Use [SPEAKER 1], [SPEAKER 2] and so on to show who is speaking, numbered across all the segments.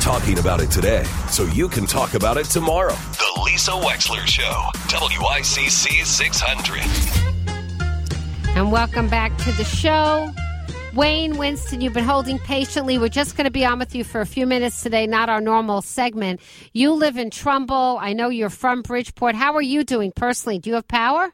[SPEAKER 1] talking about it today so you can talk about it tomorrow. The Lisa Wexler Show, WICC 600.
[SPEAKER 2] And welcome back to the show. Wayne Winston, you've been holding patiently. We're just going to be on with you for a few minutes today, not our normal segment. You live in Trumbull. I know you're from Bridgeport. How are you doing personally? Do you have power?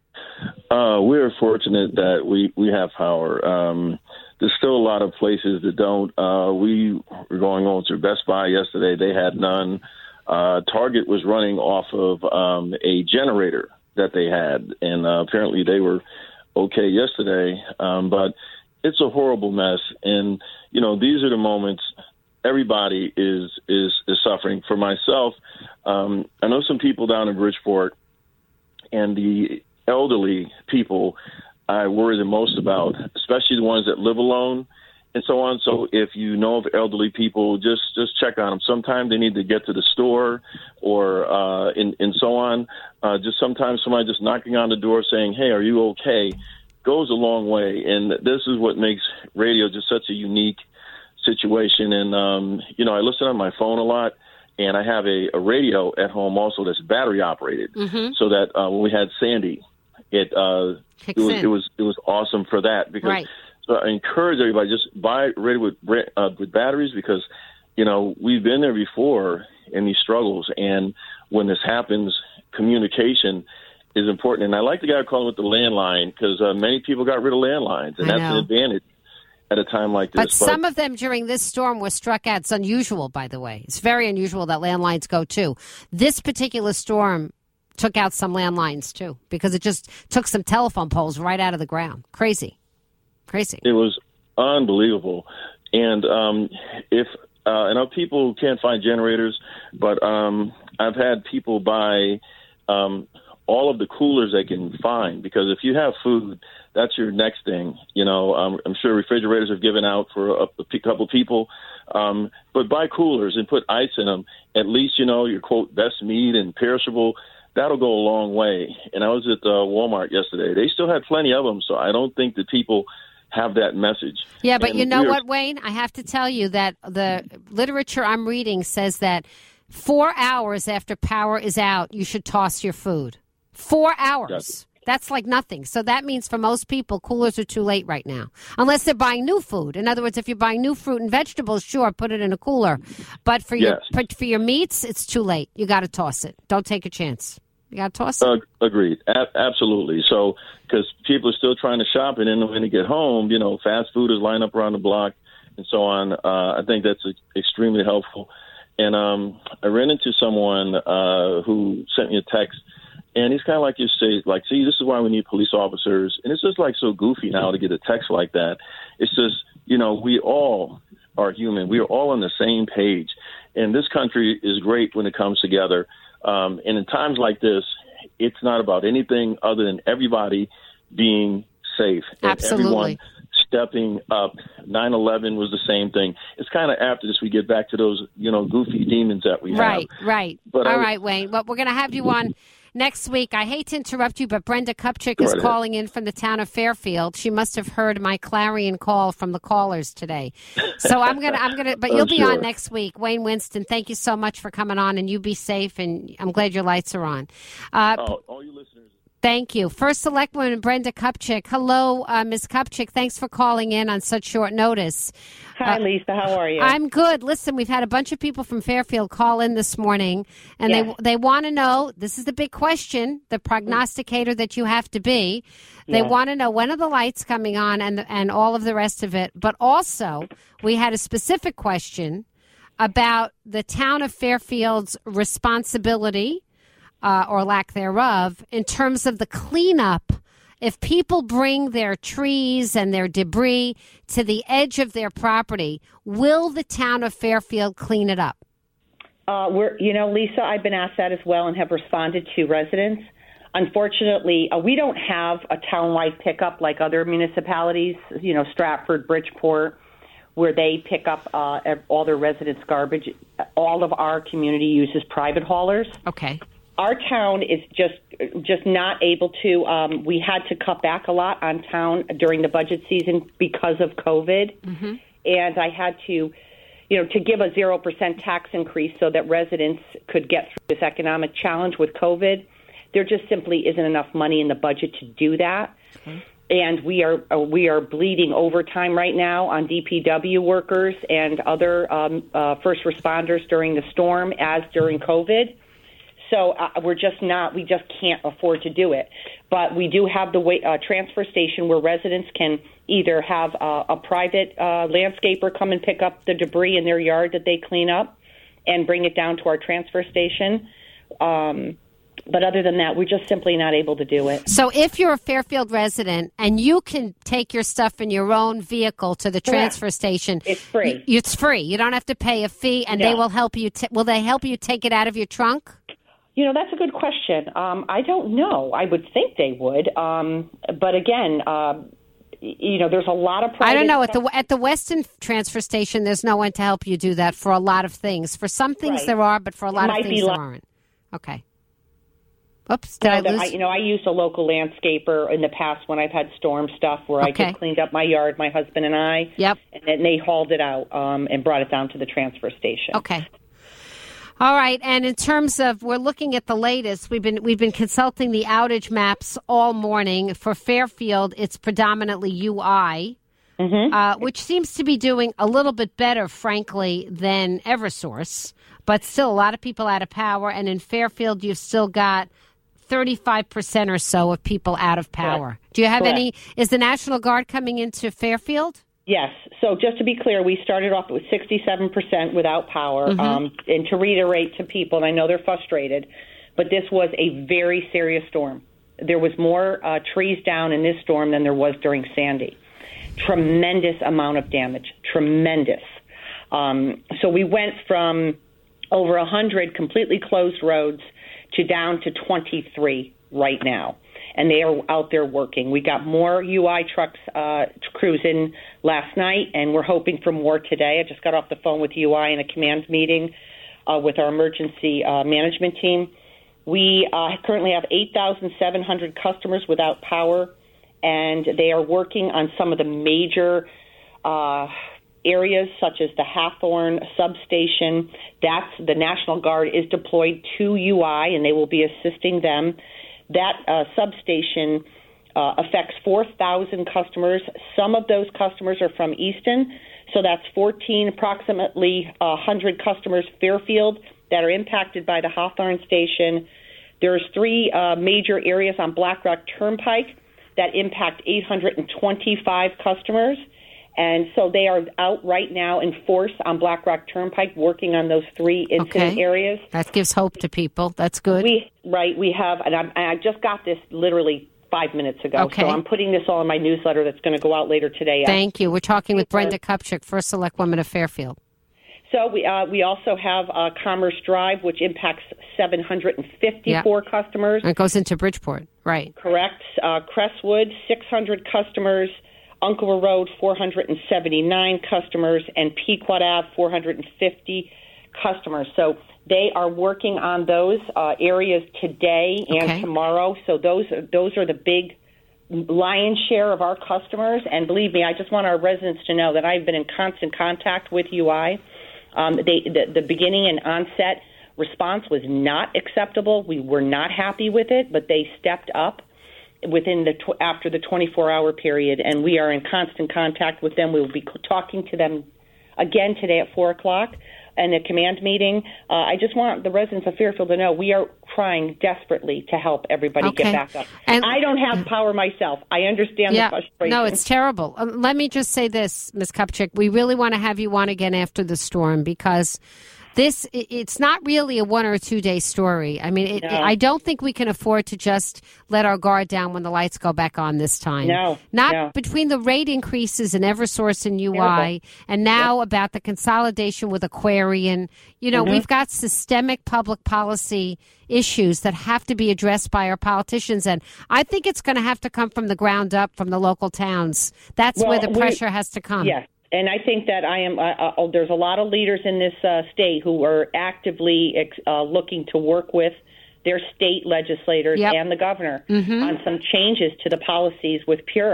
[SPEAKER 3] We're fortunate that we have power. There's still a lot of places that don't. We were going on to Best Buy yesterday. They had none. Target was running off of a generator that they had, and apparently they were okay yesterday. But it's a horrible mess, and these are the moments everybody is suffering. For myself, I know some people down in Bridgeport, and the elderly people I worry the most about, especially the ones that live alone and so on. So if you know of elderly people, just check on them. Sometimes they need to get to the store or and so on. Just sometimes somebody just knocking on the door saying, "Hey, are you okay?" goes a long way. And this is what makes radio just such a unique situation. And, I listen on my phone a lot, and I have a radio at home also that's battery operated, so that when we had Sandy, it was awesome for that. Because
[SPEAKER 2] right.
[SPEAKER 3] So I encourage everybody, just buy radio with batteries, because we've been there before in these struggles, and when this happens, communication is important. And I like the guy calling with the landline, because many people got rid of landlines, and that's an advantage at a time like this.
[SPEAKER 2] But some of them during this storm were struck out. It's unusual, by the way. It's very unusual that landlines go too. This particular storm took out some landlines too, because it just took some telephone poles right out of the ground. Crazy. It was unbelievable. And if I know people can't find generators, but I've had people buy all of the coolers they can find, because if you have food, that's your next thing. I'm sure refrigerators have given out for a couple people, but buy coolers and put ice in them. At least, your, quote, best meat and perishable. That'll go a long way. And I was at Walmart yesterday. They still had plenty of them, so I don't think that people have that message. Yeah, but you know what, Wayne? I have to tell you that the literature I'm reading says that 4 hours after power is out, you should toss your food. 4 hours. That's like nothing. So that means for most people, coolers are too late right now, unless they're buying new food. In other words, if you're buying new fruit and vegetables, sure, put it in a cooler. But for your meats, it's too late. You got to toss it. Don't take a chance. You got to toss it.
[SPEAKER 3] Agreed. Absolutely. So, because people are still trying to shop, and then when they get home, fast food is lined up around the block and so on. I think that's extremely helpful. And I ran into someone who sent me a text, and he's kind of like you say, like, see, this is why we need police officers. And it's just like so goofy now to get a text like that. It's just, we all are human. We are all on the same page. And this country is great when it comes together. And in times like this, it's not about anything other than everybody being safe. And
[SPEAKER 2] absolutely.
[SPEAKER 3] Everyone stepping up. 9/11 was the same thing. It's kind of after this we get back to those, goofy demons that we have.
[SPEAKER 2] Right. But all right, Wayne. Well, we're going to have you on next week. I hate to interrupt you, but Brenda Kupchik is calling in from the town of Fairfield. She must have heard my clarion call from the callers today. So I'm gonna. But you'll be on next week. Wayne Winston, thank you so much for coming on, and you be safe. And I'm glad your lights are on.
[SPEAKER 3] All you listeners.
[SPEAKER 2] Thank you. First Selectwoman Brenda Kupchik. Hello, Ms. Kupchik. Thanks for calling in on such short notice.
[SPEAKER 4] Hi, Lisa. How are you?
[SPEAKER 2] I'm good. Listen, we've had a bunch of people from Fairfield call in this morning, and they want to know, this is the big question, the prognosticator that you have to be. They want to know, when are the lights coming on and all of the rest of it. But also, we had a specific question about the town of Fairfield's responsibility or lack thereof, in terms of the cleanup. If people bring their trees and their debris to the edge of their property, will the town of Fairfield clean it up?
[SPEAKER 4] Lisa, I've been asked that as well and have responded to residents. Unfortunately, we don't have a town-wide pickup like other municipalities, Stratford, Bridgeport, where they pick up all their residents' garbage. All of our community uses private haulers.
[SPEAKER 2] Okay.
[SPEAKER 4] Our town is just not able to. We had to cut back a lot on town during the budget season because of COVID, and I had to, to give a 0% tax increase so that residents could get through this economic challenge with COVID. There just simply isn't enough money in the budget to do that. Okay. And we are bleeding overtime right now on DPW workers and other first responders during the storm, as during COVID. So we just can't afford to do it. But we do have the transfer station where residents can either have a private landscaper come and pick up the debris in their yard that they clean up and bring it down to our transfer station. But other than that, we're just simply not able to do it.
[SPEAKER 2] So if you're a Fairfield resident and you can take your stuff in your own vehicle to the transfer station,
[SPEAKER 4] it's free.
[SPEAKER 2] It's free. You don't have to pay a fee, and they will help you. Will they help you take it out of your trunk?
[SPEAKER 4] That's a good question. I don't know. I would think they would. But again, there's a lot of private...
[SPEAKER 2] I don't know. At the Weston transfer station, there's no one to help you do that for a lot of things. For some things there are, but for a lot of things there aren't. Okay. Oops, did I lose?
[SPEAKER 4] I used a local landscaper in the past when I've had storm stuff where I just cleaned up my yard, my husband and I.
[SPEAKER 2] Yep.
[SPEAKER 4] And then they hauled it out and brought it down to the transfer station.
[SPEAKER 2] Okay. All right, and in terms of, we're looking at the latest. We've been consulting the outage maps all morning. For Fairfield, it's predominantly UI, which seems to be doing a little bit better, frankly, than Eversource, but still a lot of people out of power. And in Fairfield, you've still got 35% or so of people out of power.
[SPEAKER 4] Correct.
[SPEAKER 2] Do you have any? Is the National Guard coming into Fairfield?
[SPEAKER 4] Yes. So just to be clear, we started off with 67% without power. And to reiterate to people, and I know they're frustrated, but this was a very serious storm. There was more trees down in this storm than there was during Sandy. Tremendous amount of damage. Tremendous. So we went from over 100 completely closed roads to down to 23 right now. And they are out there working. We got more UI trucks crews in last night, and we're hoping for more today. I just got off the phone with UI in a command meeting with our emergency management team. We currently have 8,700 customers without power, and they are working on some of the major areas, such as the Hawthorne substation. That's the National Guard is deployed to UI, and they will be assisting them. That substation affects 4,000 customers. Some of those customers are from Easton, so that's approximately 100 customers Fairfield that are impacted by the Hawthorne station. There's 3 major areas on Black Rock Turnpike that impact 825 customers. And so they are out right now in force on Black Rock Turnpike working on those 3 incident areas.
[SPEAKER 2] That gives hope to people. That's good.
[SPEAKER 4] We have, and I just got this literally 5 minutes ago.
[SPEAKER 2] Okay.
[SPEAKER 4] So I'm putting this all in my newsletter that's going to go out later today.
[SPEAKER 2] Thank you. We're talking with Brenda Kupchik, First Select Woman of Fairfield.
[SPEAKER 4] So we also have Commerce Drive, which impacts 754 customers.
[SPEAKER 2] And it goes into Bridgeport, right?
[SPEAKER 4] Correct. Crestwood, 600 customers. Unclewood Road, 479 customers, and Pequot Ave, 450 customers. So they are working on those areas today and tomorrow. So those are the big lion's share of our customers. And believe me, I just want our residents to know that I've been in constant contact with UI. The beginning and onset response was not acceptable. We were not happy with it, but they stepped up within after the 24-hour period, and we are in constant contact with them. We will be talking to them again today at 4 o'clock in a command meeting. I just want the residents of Fairfield to know we are trying desperately to help everybody get back up. And I don't have power myself. I understand the frustration.
[SPEAKER 2] No, it's terrible. Let me just say this, Ms. Kupchik. We really want to have you on again after the storm because it's not really a 1 or 2 day story. I mean, I don't think we can afford to just let our guard down when the lights go back on this time. Not between the rate increases in Eversource and UI, and now about the consolidation with Aquarian. We've got systemic public policy issues that have to be addressed by our politicians, and I think it's going to have to come from the ground up, from the local towns. That's where the pressure has to come.
[SPEAKER 4] Yes. And I think that there's a lot of leaders in this state who are actively looking to work with their state legislators and the governor on some changes to the policies with PURA.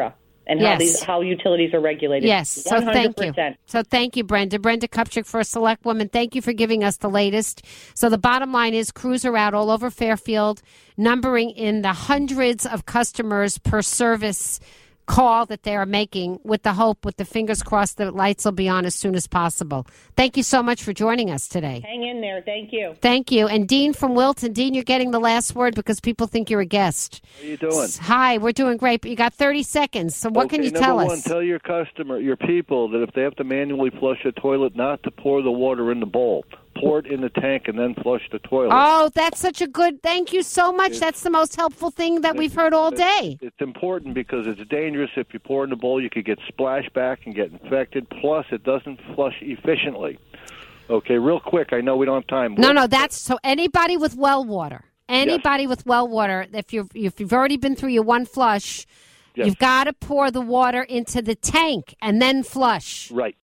[SPEAKER 4] and
[SPEAKER 2] Yes.
[SPEAKER 4] how utilities are regulated.
[SPEAKER 2] Yes, so
[SPEAKER 4] 100%.
[SPEAKER 2] thank you. So thank you, Brenda. Brenda Kupchik, First Select Woman, thank you for giving us the latest. So the bottom line is crews are out all over Fairfield, numbering in the hundreds of customers per service call that they are making with the hope, with the fingers crossed, that lights will be on as soon as possible. Thank you so much for joining us today.
[SPEAKER 4] Hang in there. Thank you.
[SPEAKER 2] Thank you. And Dean from Wilton. Dean, you're getting the last word because people think you're a guest.
[SPEAKER 5] How you doing?
[SPEAKER 2] Hi, we're doing great, but you got 30 seconds. So what can you tell
[SPEAKER 5] Number
[SPEAKER 2] us?
[SPEAKER 5] one, tell your people that if they have to manually flush a toilet, not to pour the water in the bowl. Pour it in the tank and then flush the toilet.
[SPEAKER 2] Oh, that's such a good, thank you so much. That's the most helpful thing that we've heard all day.
[SPEAKER 5] It's important because it's dangerous. If you pour in the bowl, you could get splashback and get infected. Plus, it doesn't flush efficiently. Okay, real quick. I know we don't have time.
[SPEAKER 2] No, that's so anybody with well water, with well water, if you've already been through your one flush,
[SPEAKER 5] Yes.
[SPEAKER 2] you've got to pour the water into the tank and then flush.
[SPEAKER 5] Right.